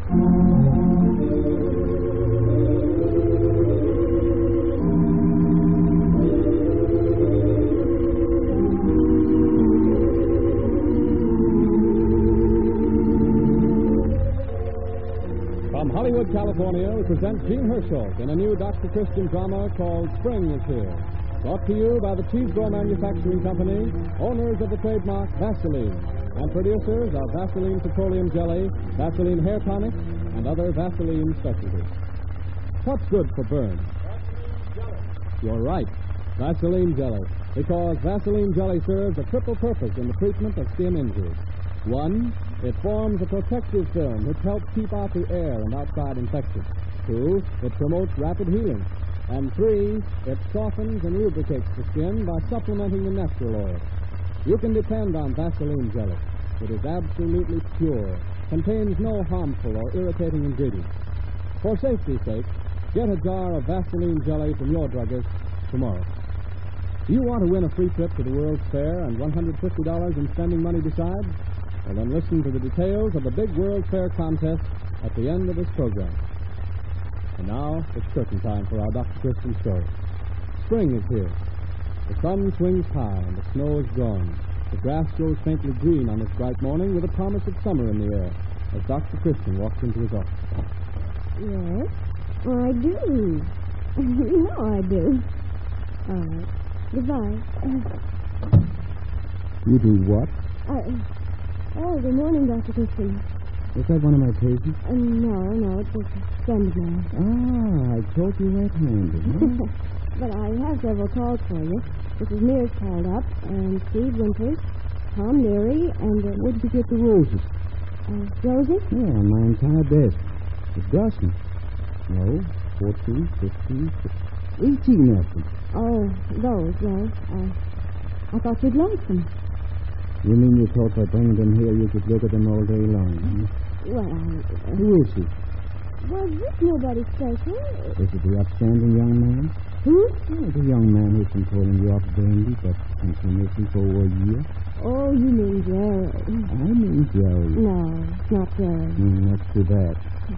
From Hollywood, California, we present Gene Hersholt in a new Dr. Christian drama called Spring is Here. Brought to you by the Cheesebro Manufacturing Company, owners of the trademark Vaseline, and producers of Vaseline Petroleum Jelly, Vaseline Hair Tonic, and other Vaseline specialties. What's good for burns? You're right, Vaseline Jelly, because Vaseline Jelly serves a triple purpose in the treatment of skin injuries. One, it forms a protective film which helps keep out the air and outside infection. Two, it promotes rapid healing. And three, it softens and lubricates the skin by supplementing the natural oil. You can depend on Vaseline Jelly. It is absolutely pure, contains no harmful or irritating ingredients. For safety's sake, get a jar of Vaseline Jelly from your druggist tomorrow. Do you want to win a free trip to the World's Fair and $150 in spending money besides? Well, then listen to the details of the big World's Fair contest at the end of this program. And now, it's curtain time for our Dr. Christian story. Spring is here. The sun swings high and the snow is gone. The grass grows faintly green on this bright morning with a promise of summer in the air as Dr. Christian walks into his office. Yes, I do. You know I do. All right. Goodbye. You do what? Good morning, Dr. Christian. Is that one of my patients? No, it's a friend of mine. Ah, I thought you red-handed, huh? But I have several calls for you. Mrs. Mears called up, and Steve Winters, Tom Leary, and... Where did you get the roses? Rosie? Yeah, on my entire desk. It's dozens. No, 14, 15, 18 of them. Oh, those, well, I thought you'd like them. You mean you thought by bringing them here you could look at them all day long, huh? Well, Who is he? Well, this nobody special. Is it the upstanding young man? Who? Oh, the young man who's been calling you up daily, but continuously for over a year. Oh, you mean Jerry. I mean Jerry. No, not Jerry. That's too bad.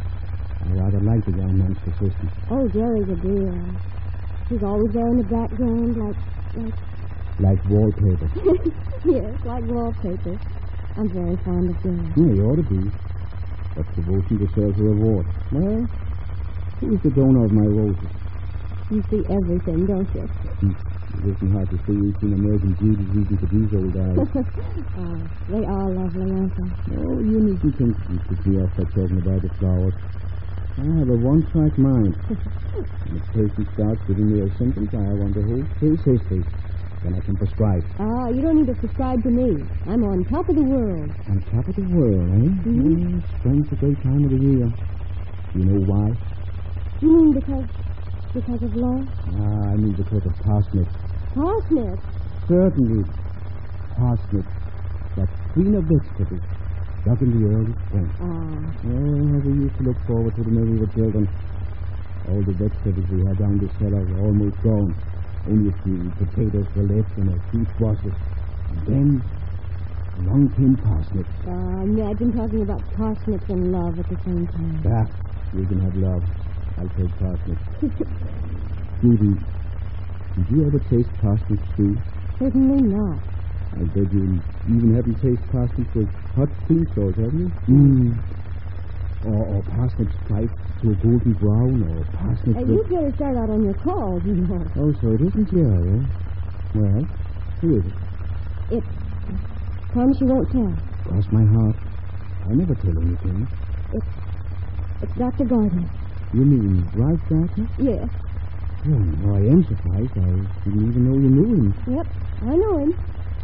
I rather like the young man's persistence. Oh, Jerry's a dear. He's always there in the background, Like wallpaper. Yes, like wallpaper. I'm very fond of Jerry. Yeah, you ought to be. But devotion deserves a reward. Well, who's the donor of my roses? You see everything, don't you? It isn't hard to see each emerging beauty even to these old eyes. They are lovely, aren't they? Oh, you needn't think you could be off by talking about the flowers. I have a one-track mind. When a person starts giving me a symptoms, I want the whole case history. Then I can prescribe. You don't need to prescribe to me. I'm on top of the world. On top of the world, eh? Mm-hmm. Spring's a great time of the year. You know why? You mean because of love? I mean because of parsnips. Parsnips? Certainly. Parsnips. That queen of vegetables. Dug in the early spring. Oh, we used to look forward to them when we were children. All the vegetables we had down the cellar were almost gone. Only a few potatoes were left and a few squashes. And then, along came parsnips. Imagine talking about parsnips and love at the same time. You can have love. I'll take parsnips. Judy, did you ever taste parsnips too? Certainly not. I bet you even haven't tasted parsnips with hot cream sauce, have you? Or parsnips sliced to a golden brown, or parsnips... You better start out on your calls, you know. Oh, so it isn't Jerry, eh? Well, who is it? It's... Promise you won't tell. Cross my heart. I never tell anything. It's Dr. Gardner. You mean Ralph Gardner? Yes. Oh, I am surprised. I didn't even know you knew him. Yep, I know him.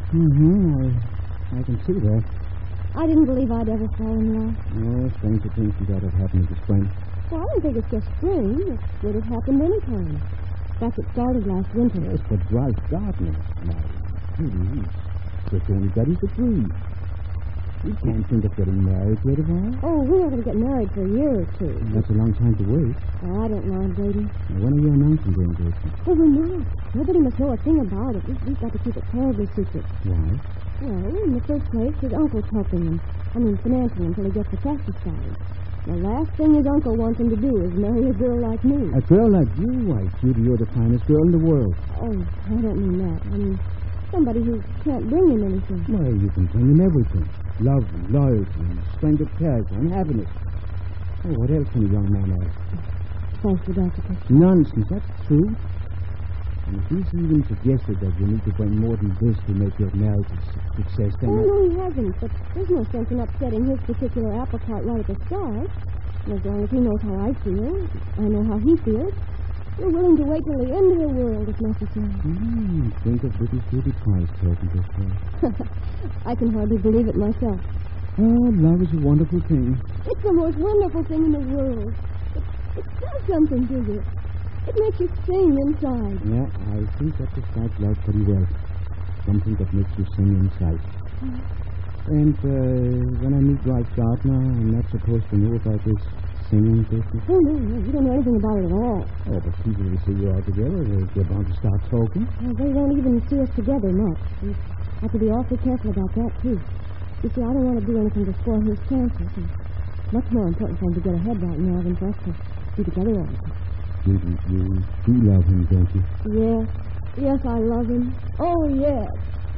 I can see that. I didn't believe I'd ever fall in love. Oh, stranger things that have happened in the spring. Well, I don't think it's just spring. It would have happened any time. In fact, it started last winter. Yes, but Ralph Gardner. Now, he's just only got his degree. You can't think of getting married yet, have I? Oh, we're not going to get married for a year or two. That's a long time to wait. Oh, I don't mind waiting. Now, when are you announcing the engagement? Oh, we're not. Nobody must know a thing about it. We've got to keep it terribly secret. Why? Well, in the first place, his uncle's helping him. Financing until he gets the practice started. The last thing his uncle wants him to do is marry a girl like me. A girl like you? Why, Judy, you're the finest girl in the world. Oh, I don't mean that. I mean somebody who can't bring him anything. Why, you can bring him everything. Love and loyalty and strength of character and happiness. Oh, what else can a young man ask? Thank you, Dr. Christian. Nonsense, that's true. And if he's even suggested that you need to bring more than this to make your marriage a success, then... Oh, no, he hasn't. But there's no sense in upsetting his particular apple cart right at the start. And as long as he knows how I feel, I know how he feels, we're willing to wait till the end of the world if necessary. Think of little Judy Price talking this way. I can hardly believe it myself. Oh, love is a wonderful thing. It's the most wonderful thing in the world. It does something to you. It makes you sing inside. Yeah, I think that describes love pretty well. Something that makes you sing inside. And when I meet Ralph Gardner, I'm not supposed to know about this singing business? Oh, no, you don't know anything about it at all. Oh, but people will see you all together. They're bound to start talking. Well, they won't even see us together much. We have to be awfully careful about that, too. You see, I don't want to do anything to spoil his chances. It's much more important for him to get ahead right now than for us to be together all the time. You do love him, don't you? Yes. Yes, I love him. Oh, yes.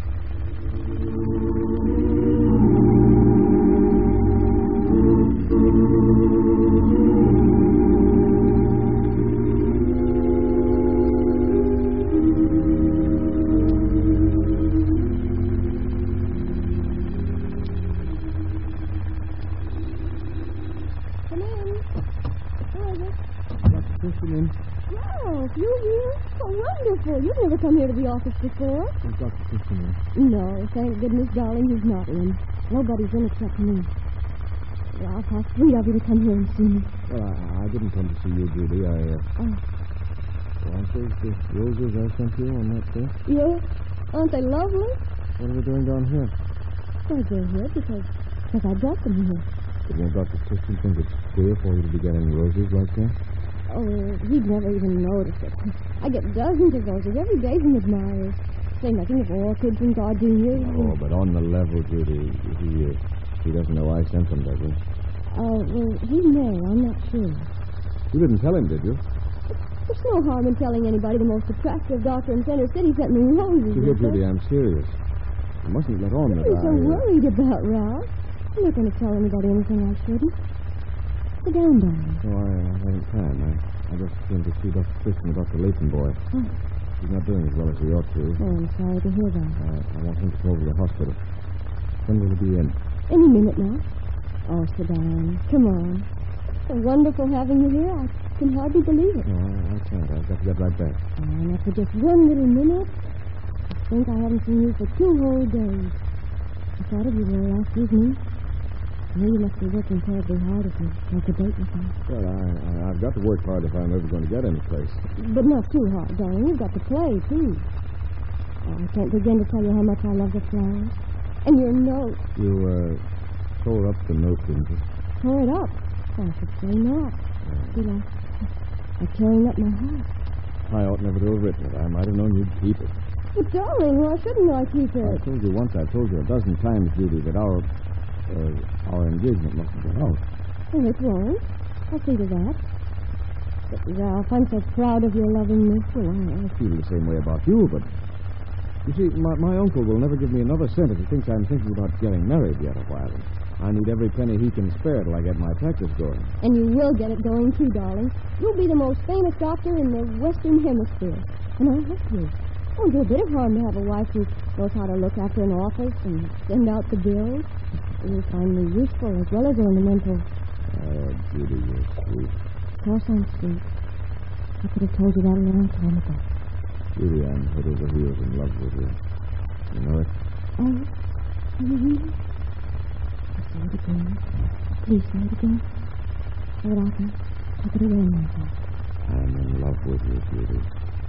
Come in. Who is it? Dr. Christian in. Ralph, you here? Oh, wonderful. You've never come here to the office before. Is Dr. Christian in? No, thank goodness, darling, he's not in. Nobody's in except me. Ralph, how sweet of you to come here and see me. Well, I didn't come to see you, Judy. Aren't those the roses I sent you on that day? Yeah? Aren't they lovely? What are we doing down here? Why, they're here because I brought them here. But won't Dr. Christian think it's queer for you to be getting roses like that? Oh, he'd never even notice it. I get dozens of roses every day from admirers. Say nothing of orchids and gardenias. Oh, but on the level, Judy, he doesn't know I sent them, does he? Well, he may. I'm not sure. You didn't tell him, did you? There's no harm in telling anybody the most attractive doctor in Center City sent me roses. See here, Judy, I'm serious. You mustn't let on that What are you so worried about, Ralph? I'm not going to tell anybody anything I shouldn't. Sit down, darling. No, I haven't time. I just came to see Dr. Christian about the Leighton boy. Oh. He's not doing as well as he ought to. Oh, I'm sorry to hear that. I want him to go over to the hospital. When will he be in? Any minute now. Oh, sit down. Come on. It's so wonderful having you here. I can hardly believe it. No, I can't. I've got to get right back. Oh, and after just one little minute, I think I haven't seen you for 2 whole days. I thought of you there last evening. I know you must be working terribly hard if you make a date with me. Well, I've got to work hard if I'm ever going to get any place. But not too hard, darling. You've got to play, too. Oh, I can't begin to tell you how much I love the flowers. And your note. You, tore up the note, didn't you? Tore it up? Oh, I should say not. Feel like tearing up my heart. I ought never to have written it. I might have known you'd keep it. But, darling, why shouldn't I keep it? I told you once, I've told you a dozen times, Judy, that our engagement mustn't go out. Well, it won't. I'll see to that. But, Ralph, I'm so proud of your loving me. Well, I feel the same way about you, but... You see, my uncle will never give me another cent if he thinks I'm thinking about getting married yet a while. I need every penny he can spare till I get my practice going. And you will get it going, too, darling. You'll be the most famous doctor in the Western Hemisphere. And I hope you. It won't do a bit of harm to have a wife who knows how to look after an office and send out the bills. You'll find me useful as well as ornamental. Oh, Judy, you're sweet. Of course I'm sweet. I could have told you that a long time ago. Judy, I'm head over heels in love with you. You know it? Oh, are you really? Say it again. Please say it again. So that I can take it away myself. I'm in love with you, Judy.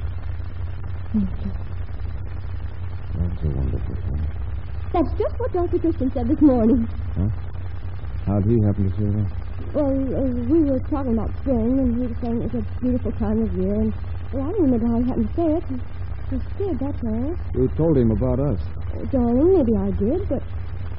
Thank you. Love's a wonderful thing. That's just what Dr. Christian said this morning. Huh? How'd he happen to say that? Well, we were talking about spring, and he was saying it was a beautiful time of year, and well, I don't remember how he happened to say it. He was scared, that's all. You told him about us. Darling, maybe I did, but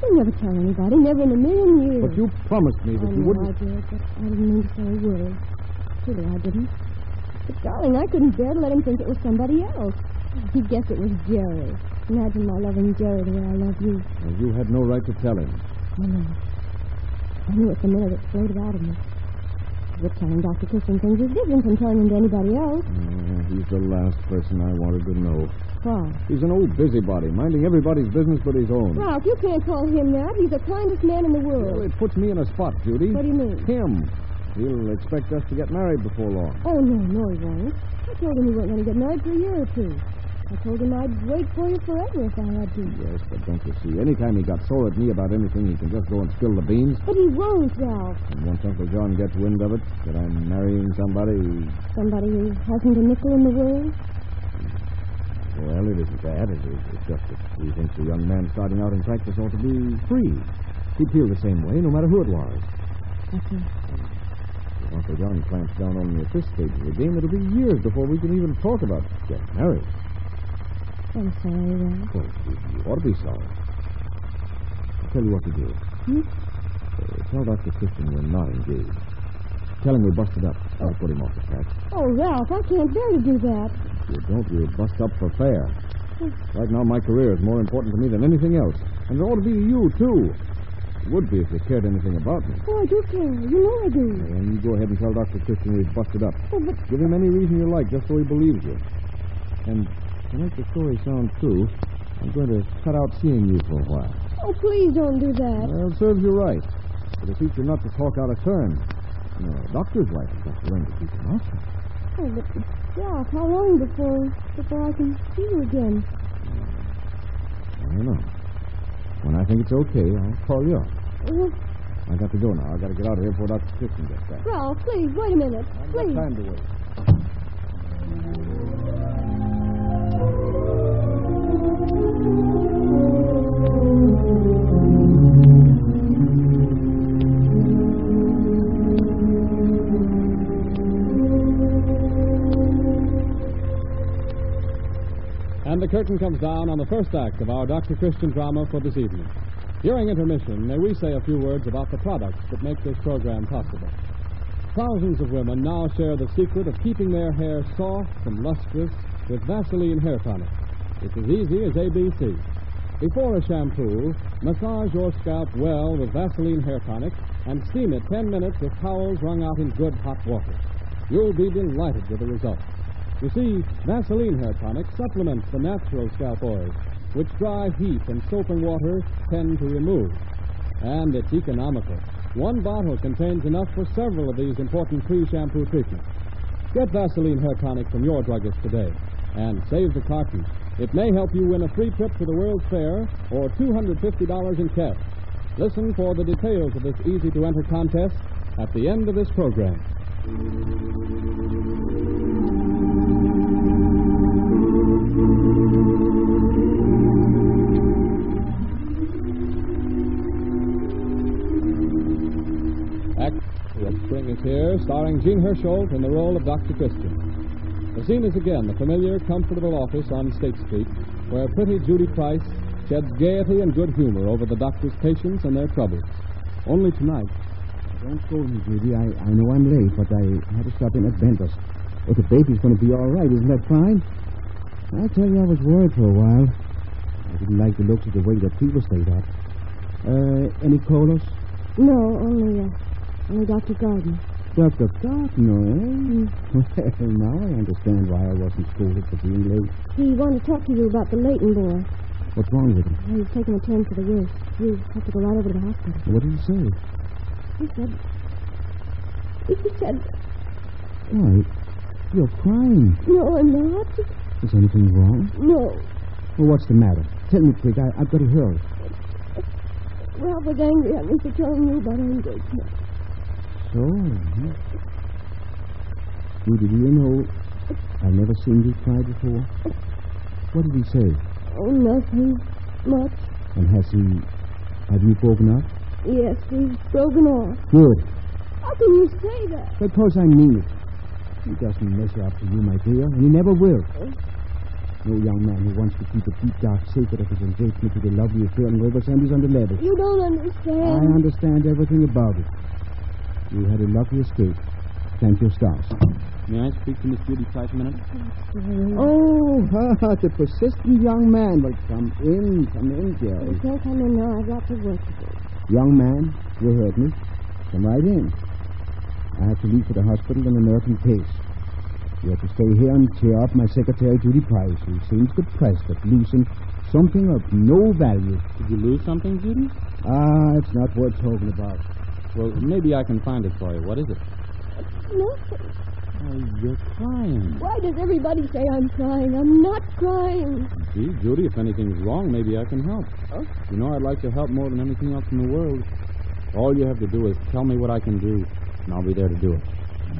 You'll never tell anybody, never in a million years. But you promised me that you wouldn't. I did, but I didn't mean to say a word. Really, I didn't. But, darling, I couldn't bear to let him think it was somebody else. He'd guess it was Jerry. Imagine my loving Jerry the way I love you. Well, you had no right to tell him. I know. I knew it the minute it floated out of me. But telling Dr. Christian things is different from telling him to anybody else. He's the last person I wanted to know. Why? He's an old busybody, minding everybody's business but his own. Ralph, you can't call him that. He's the kindest man in the world. Well, it puts me in a spot, Judy. What do you mean? Him. He'll expect us to get married before long. Oh, no, he won't. I told him we weren't going to get married for a year or two. I told him I'd wait for you forever if I had to. Yes, but don't you see, anytime he got sore at me about anything, he can just go and spill the beans. But he won't, Ralph. And once Uncle John gets wind of it, that I'm marrying somebody... Somebody who hasn't a nickel in the world? Well, it isn't that. It's just that he thinks a young man starting out in practice ought to be free. He'd feel the same way, no matter who it was. Okay. If Uncle John clamps down on me at this stage of the game, it'll be years before we can even talk about getting married. I'm sorry, Ralph. Well, you ought to be sorry. I'll tell you what to do. Tell Dr. Christian we're not engaged. Tell him we busted up. I'll put him off the track. Oh, Ralph, I can't bear to do that. If you don't, you'll bust up for fair. Right now, my career is more important to me than anything else. And it ought to be to you, too. It would be if you cared anything about me. Oh, I do care. You know I do. And you go ahead and tell Dr. Christian we've busted up. Oh, but... Give him any reason you like, just so he believes you. And to make the story sound true, I'm going to cut out seeing you for a while. Oh, please don't do that. Well, it serves you right. It'll teach you not to talk out of turn. You know, a doctor's wife has got to learn to keep her mouth shut. Oh, but, Ralph, how long before I can see you again? I don't know. When I think it's okay, I'll call you up. Well, I got to go now. I got to get out of here before Dr. Christian gets back. Ralph, please, wait a minute. I've Please. got time to wait. And the curtain comes down on the first act of our Dr. Christian drama for this evening. During intermission, may we say a few words about the products that make this program possible. Thousands of women now share the secret of keeping their hair soft and lustrous with Vaseline Hair Tonic. It's as easy as ABC. Before a shampoo, massage your scalp well with Vaseline Hair Tonic and steam it 10 minutes with towels wrung out in good hot water. You'll be delighted with the results. You see, Vaseline Hair Tonic supplements the natural scalp oils, which dry heat and soap and water tend to remove. And it's economical. One bottle contains enough for several of these important pre-shampoo treatments. Get Vaseline Hair Tonic from your druggist today and save the carton. It may help you win a free trip to the World's Fair or $250 in cash. Listen for the details of this easy-to-enter contest at the end of this program. Spring is Here, starring Jean Hersholt in the role of Dr. Christian. The scene is again the familiar, comfortable office on State Street, where pretty Judy Price sheds gaiety and good humor over the doctor's patients and their troubles. Only tonight. Don't scold me, Judy. I know I'm late, but I had to stop in at Bentley's. But the baby's going to be all right. Isn't that fine? I tell you, I was worried for a while. I didn't like the looks of the way that people stayed up. Any colas? No, only Dr. Gardner. Dr. Gardner, eh? Well, now I understand why I wasn't scolded for being late. He wanted to talk to you about the Leighton boy. What's wrong with him? He's taking a turn for the worse. You have to go right over to the hospital. What did he say? He said... Why, you're crying. No, I'm not. Is anything wrong? No. Well, what's the matter? Tell me quick. I've got to hurry. Ralph was angry at me for telling you about our engagement. So, Judy, do you know, I've never seen you cry before. What did he say? Oh, nothing much. And have you broken up? Yes, we've broken off. Good. How can you say that? Because I mean it. He doesn't measure up to you, my dear, and he never will. No young man who wants to keep a deep, dark secret of his engagement to the lovely Fern Riversend is on the level. You don't understand. I understand everything about it. You had a lucky escape. Thank your stars. May I speak to Miss Judy Price a minute? Oh, the persistent young man. Well, come in, Jerry. You can't come in now. I've lots of work to do. Young man, you heard me. Come right in. I have to leave for the hospital on an urgent case. You have to stay here and cheer up my secretary, Judy Price, who seems depressed at losing something of no value. Did you lose something, Judy? It's not worth talking about. Well, maybe I can find it for you. What is it? Nothing. Oh, you're crying. Why does everybody say I'm crying? I'm not crying. Gee, Judy, if anything's wrong, maybe I can help. Oh? You know, I'd like to help more than anything else in the world. All you have to do is tell me what I can do, and I'll be there to do it.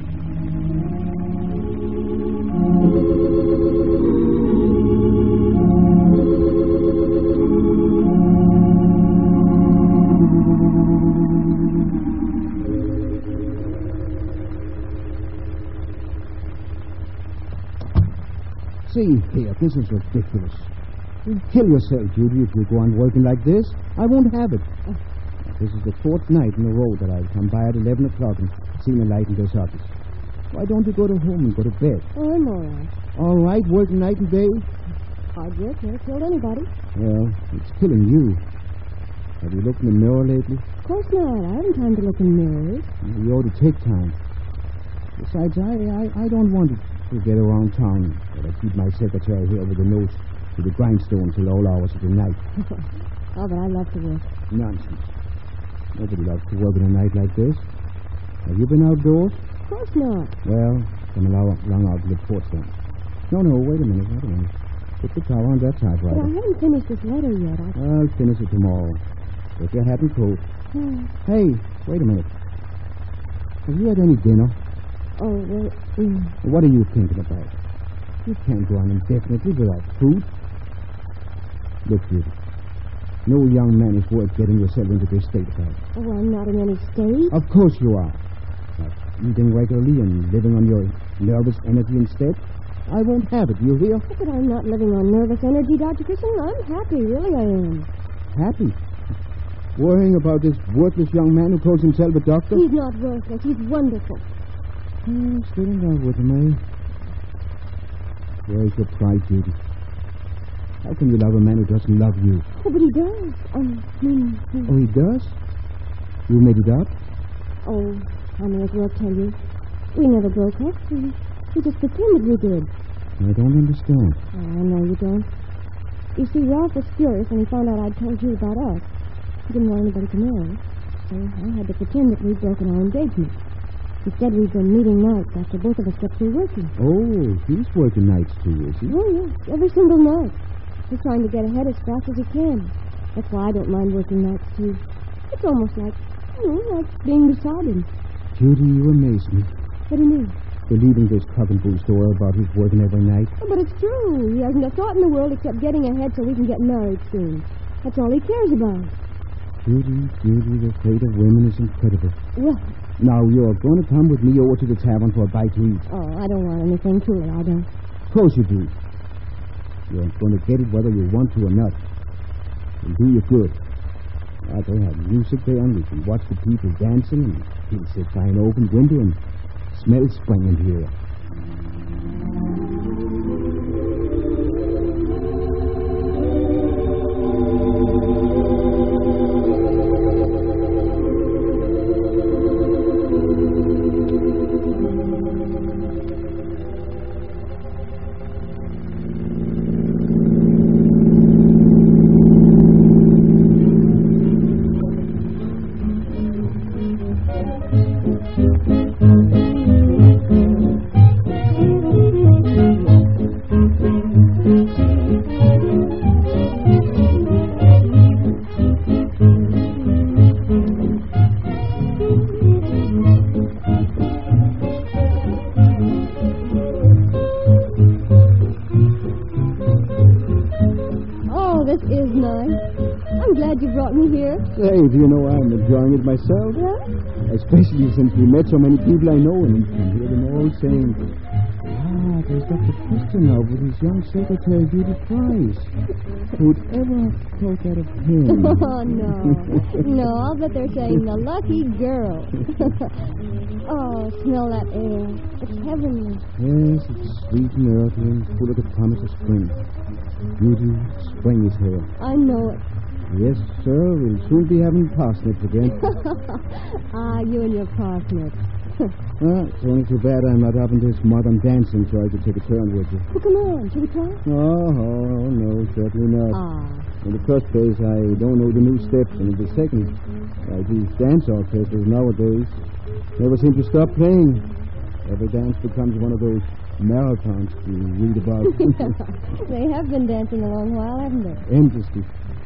See here, this is ridiculous. You'll kill yourself, Judy, if you go on working like this. I won't have it. This is the fourth night in a row that I've come by at 11 o'clock and seen a light in this office. Why don't you go to home and go to bed? Oh, I'm all right. All right, working night and day? Hard work never killed anybody. Well, it's killing you. Have you looked in the mirror lately? Of course not. I haven't time to look in mirrors. You ought to take time. Besides, I don't want to get around town. But I keep my secretary here with the nose to the grindstone till all hours of the night. Oh, but I love to work. Nonsense. Nobody loves to work in a night like this. Have you been outdoors? Of course not. Well, come along out to the porch then. No, wait a minute. Put the towel on that But I typewriter. haven't finished this letter yet. I'll finish it tomorrow. Get your hat and coat. Hey, wait a minute. Have you had any dinner? Oh, well, What are you thinking about? You can't go on indefinitely without food. Look, Judy. No young man is worth getting yourself into this state about. oh, I'm not in any state. Of course you are. But eating regularly and living on your nervous energy instead, I won't have it. You hear? But I'm not living on nervous energy, Dr. Christian. I'm happy. Really, I am. Happy? Worrying about this worthless young man who calls himself a doctor? He's not worthless. He's wonderful. Still in love with him, eh? Where's your pride, Judy? How can you love a man who doesn't love you? Oh, but he does. Oh, he does? You made it up? Oh, I may as well tell you. We never broke up. We just pretended we did. I don't understand. Oh, I know you don't. You see, Ralph was furious when he found out I'd told you about us. He didn't want anybody to know. So I had to pretend that we'd broken our engagement. Instead, we've been meeting nights after both of us got through working. Oh, he's working nights too, is he? Oh, yes, every single night. He's trying to get ahead as fast as he can. That's why I don't mind working nights, too. It's almost like, like being beside him. Judy, you amaze me. What do you mean? Believing this cock and bull story about his working every night. Oh, but it's true. He hasn't a thought in the world except getting ahead so we can get married soon. That's all he cares about. Judy, the fate of women is incredible. Well, now, you're going to come with me over to the tavern for a bite to eat. oh, I don't want anything to it. I don't. Of course you do. You're going to get it whether you want to or not. It'll do you good. They have music there, and we can watch the people dancing, and he'll sit by an open window and smell spring in here. Say, do you know I'm enjoying it myself? Yeah? Especially since we met so many people I know and can hear them all saying, back as Dr. Christian now with his young secretary, Judy Price. Who'd ever have thought that of him? Oh, no. No, I'll bet they're saying the lucky girl. Oh, smell that air. It's heavenly. Yes, it's sweet and earthy and full of the promise of spring. Judy, spring is here. I know it. Yes, sir, we'll soon be having parsnips again. You and your parsnips. Well, it's only too bad I'm not up in this modern dancing so I could take a turn with you. Well, come on. Shall we try? Oh, no, certainly not. In the first place, I don't know the new steps, and in the second, these dance orchestras nowadays never seem to stop playing. Every dance becomes one of those marathons you read about. They have been dancing a long while, haven't they? Endlessly.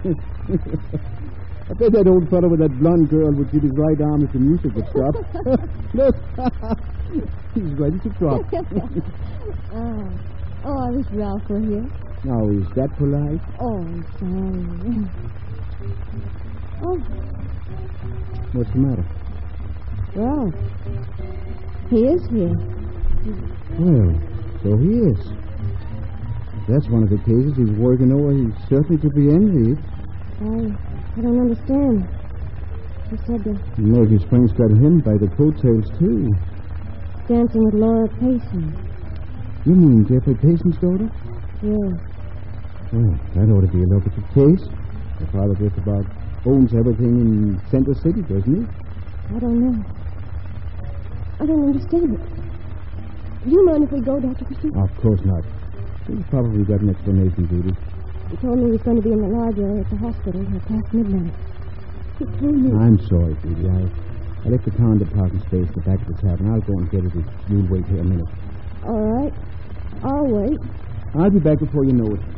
I bet that old fellow with that blonde girl would give his right arm if the music would stop. Look, he's ready to drop. I wish Ralph were here. Now, is that polite? Oh, I'm sorry. Oh, What's the matter? Ralph. He is here. Well, so he is. That's one of the cases he's working over. He's certainly to be envied. I don't understand. He said that Maybe Spring's got him by the coattails, too. dancing with Laura Payson. You mean Jeffrey Payson's daughter? Yeah. Well, that ought to be a lucrative case. The father just about owns everything in Center City, doesn't he? I don't know. I don't understand it. Do you mind if we go, Dr. Christian? Of course not. He's probably got an explanation, Judy. He told me he was going to be in the library at the hospital until past midnight. He told me... I'm sorry, Judy. I left the car in the parking space at the back of the tavern. I'll go and get it if you'll wait here a minute. All right. I'll wait. I'll be back before you know it.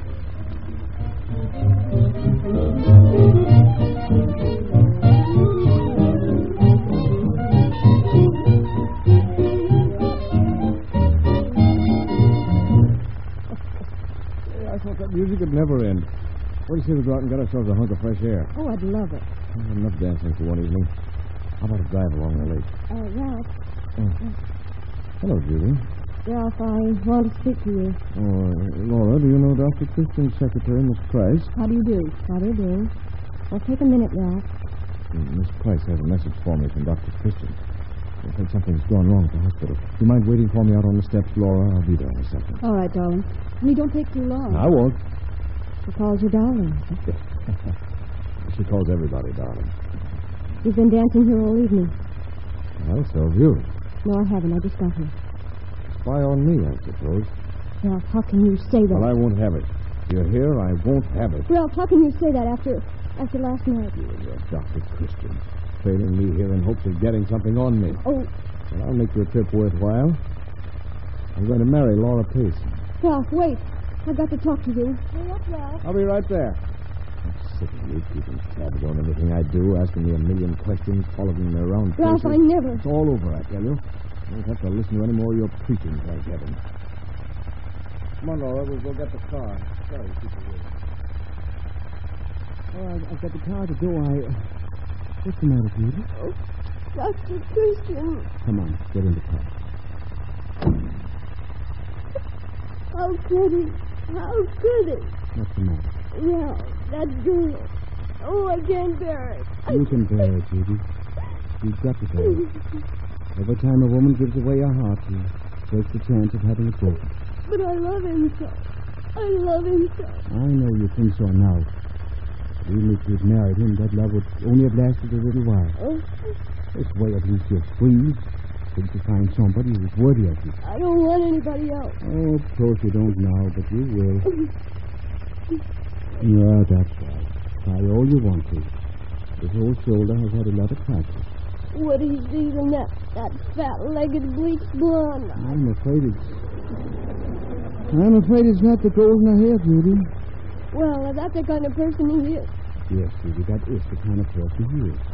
I thought that music would never end. What do you say we go out and get ourselves a hunk of fresh air? Oh, I'd love it. Enough dancing for one evening. How about a drive along the lake? Ralph. Hello, Judy. Ralph, I want to speak to you. Oh, Laura, do you know Dr. Christian's secretary, Miss Price? How do you do? How do you do? Well, take a minute, Ralph. Miss Price has a message for me from Dr. Christian. I think something's gone wrong at the hospital. Do you mind waiting for me out on the steps, Laura? I'll be there in a second. All right, darling. Honey, don't take too long. I won't. She calls you darling. She calls everybody darling. You've been dancing here all evening. Well, so have you. No, I haven't. I just got here. Spy on me, I suppose. Ralph, how can you say that? Well, I won't have it. You're here, I won't have it. Ralph, how can you say that after last night? You're Dr. Christian. Trailing me here in hopes of getting something on me. Oh. Well, I'll make your trip worthwhile. I'm going to marry Laura Payson. Ralph, wait. I've got to talk to you. Hurry up, Ralph. I'll be right there. I'm sick of you keeping tabs on everything I do, asking me a million questions, following me around Ralph, places. I never... It's all over, I tell you. I don't have to listen to any more of your preaching, thank heaven. Come on, Laura, we'll go get the car. Sorry, keep you waiting. Oh, I've got the car to go. What's the matter, Judy? Oh, Dr. Christian. Come on, get in the car. How could he? How could he? What's the matter? Well, that girl. Oh, I can't bear it. You can bear it, Judy. You've got to bear it. Every time a woman gives away her heart, she takes the chance of having it broken. But I love him so. I love him so. I know you think so now. Even if you'd married him, that love would only have lasted a little while. Oh. This way, at least you're free. Till you find somebody who's worthy of you. I don't want anybody else. Oh, of course you don't now, but you will. Yeah, that's right. Try all you want to. This old shoulder has had a lot of practice. What he's even that fat-legged bleached blonde. I'm afraid it's not the golden hair, Judy. Well, that's the kind of person he is. Yes, Judy, that is the kind of person he is.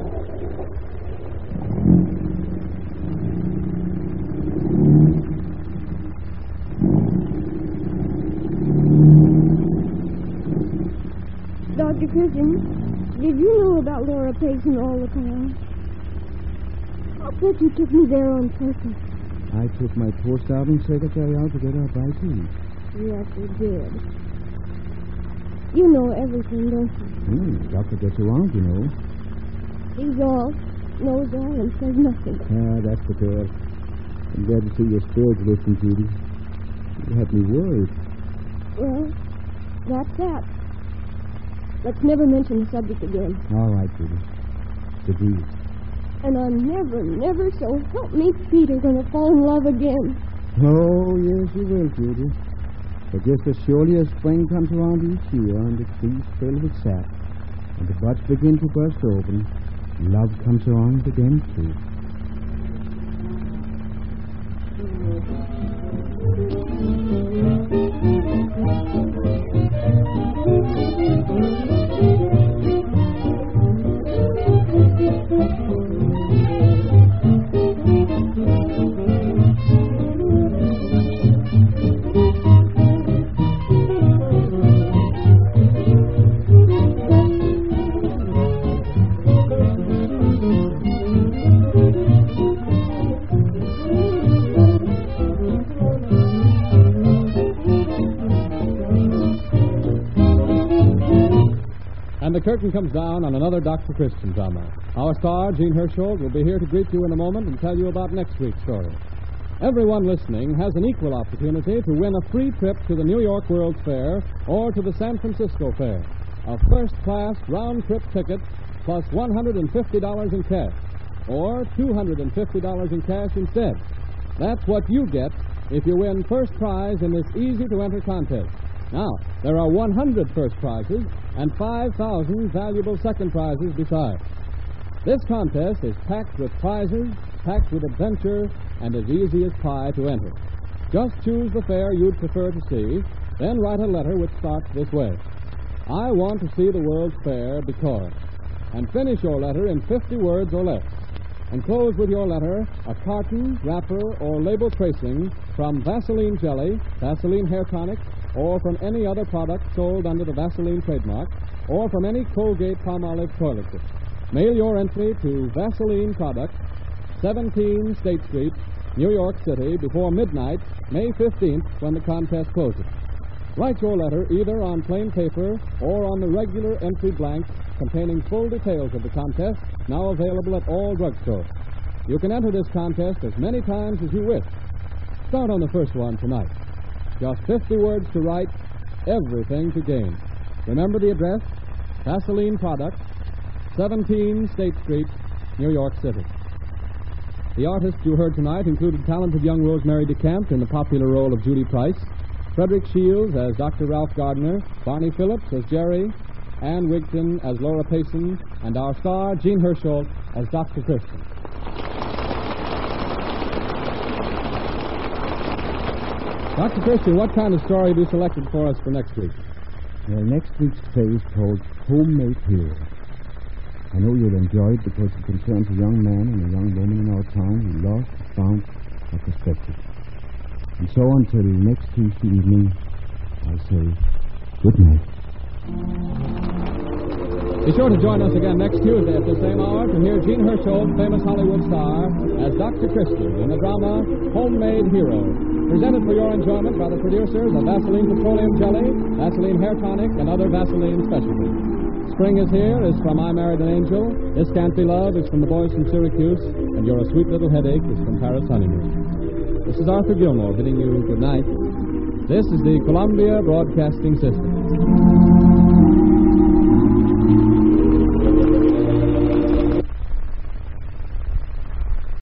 Dr. Christian, did you know about Laura Payson all the time? I'll bet you took me there on purpose. I took my poor starving secretary out to get our bite to eat. Yes, you did. You know everything, don't you? Doctor gets around, you know. He's all, knows all, and says nothing. Ah, that's the girl. I'm glad to see your spirits lifting, Judy. You had me worried. Well, that's that. Let's never mention the subject again. All right, Judy. Good deal. And I'm never, so help me, Peter, going to fall in love again. Oh, yes, you will, Judy. But just as surely as spring comes around each year and the trees fill with sap, and the buds begin to burst open, love comes around again, too. And the curtain comes down on another Dr. Christian drama. Our star, Jean Hersholt, will be here to greet you in a moment and tell you about next week's story. Everyone listening has an equal opportunity to win a free trip to the New York World's Fair or to the San Francisco Fair. A first-class round-trip ticket plus $150 in cash, or $250 in cash instead. That's what you get if you win first prize in this easy-to-enter contest. Now, there are 100 first prizes and 5,000 valuable second prizes besides. This contest is packed with prizes, packed with adventure, and as easy as pie to enter. Just choose the fair you'd prefer to see, then write a letter which starts this way: I want to see the World's Fair because, and finish your letter in 50 words or less. Enclose with your letter a carton, wrapper, or label tracing from Vaseline Jelly, Vaseline Hair Tonic, or from any other product sold under the Vaseline trademark, or from any Colgate-Palmolive toiletry. Mail your entry to Vaseline Products, 17 State Street, New York City, before midnight, May 15th, when the contest closes. Write your letter either on plain paper or on the regular entry blank containing full details of the contest, now available at all drugstores. You can enter this contest as many times as you wish. Start on the first one tonight. Just 50 words to write, everything to gain. Remember the address: Vaseline Products, 17 State Street, New York City. The artists you heard tonight included talented young Rosemary DeCamp in the popular role of Judy Price, Frederick Shields as Dr. Ralph Gardner, Barney Phillips as Jerry, Ann Wigton as Laura Payson, and our star, Jean Hersholt, as Dr. Christian. Dr. Christian, what kind of story have you selected for us for next week? Well, next week's play is called Homemade Hero. I know you'll enjoy it because it concerns a young man and a young woman in our town who lost, found, or suspected. And so until next Tuesday evening, I say good night. Be sure to join us again next Tuesday at the same hour to hear Jean Hersholt, famous Hollywood star, as Dr. Christian in the drama Homemade Hero, presented for your enjoyment by the producers of Vaseline Petroleum Jelly, Vaseline Hair Tonic, and other Vaseline specialties. Spring is Here is from I Married an Angel, This Can't Be Love is from The Boys from Syracuse, and You're a Sweet Little Headache is from Paris Honeymoon. This is Arthur Gilmore bidding you good night. This is the Columbia Broadcasting System.